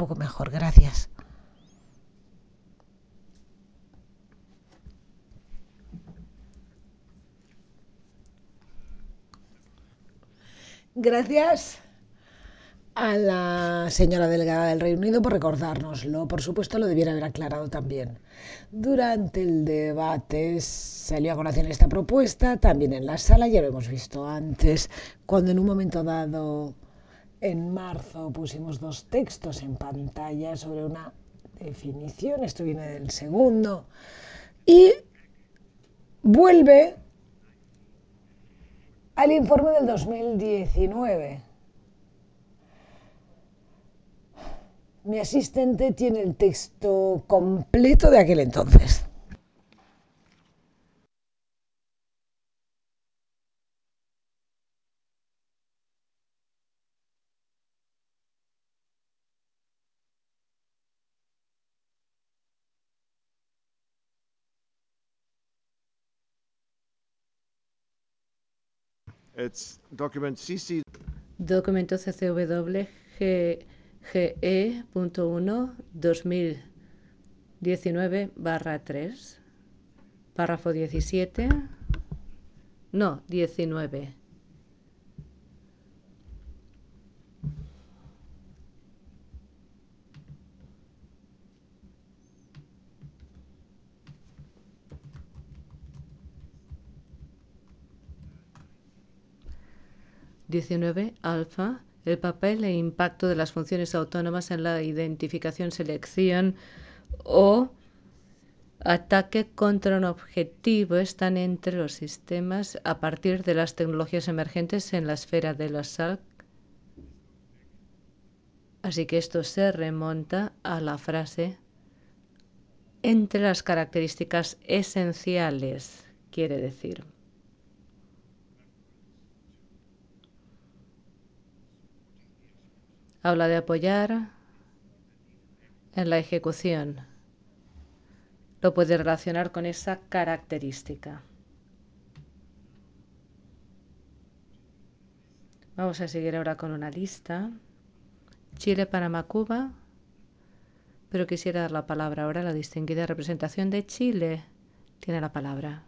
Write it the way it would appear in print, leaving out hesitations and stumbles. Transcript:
poco mejor, gracias. Gracias a la señora delegada del Reino Unido por recordárnoslo. Por supuesto, lo debiera haber aclarado también. Durante el debate salió a colación esta propuesta, también en la sala, ya lo hemos visto antes, cuando en un momento dado, en marzo, pusimos dos textos en pantalla sobre una definición, esto viene del segundo, y vuelve al informe del 2019. Mi asistente tiene el texto completo de aquel entonces. It's document CC. Documento CCW GE.1 2019/3, párrafo 17. No, 19. Alfa, el papel e impacto de las funciones autónomas en la identificación, selección o ataque contra un objetivo están entre los sistemas a partir de las tecnologías emergentes en la esfera de la SAC. Así que esto se remonta a la frase entre las características esenciales, quiere decir. Habla de apoyar en la ejecución. Lo puede relacionar con esa característica. Vamos a seguir ahora con una lista. Chile, Panamá, Cuba. Pero quisiera dar la palabra ahora a la distinguida representación de Chile. Tiene la palabra.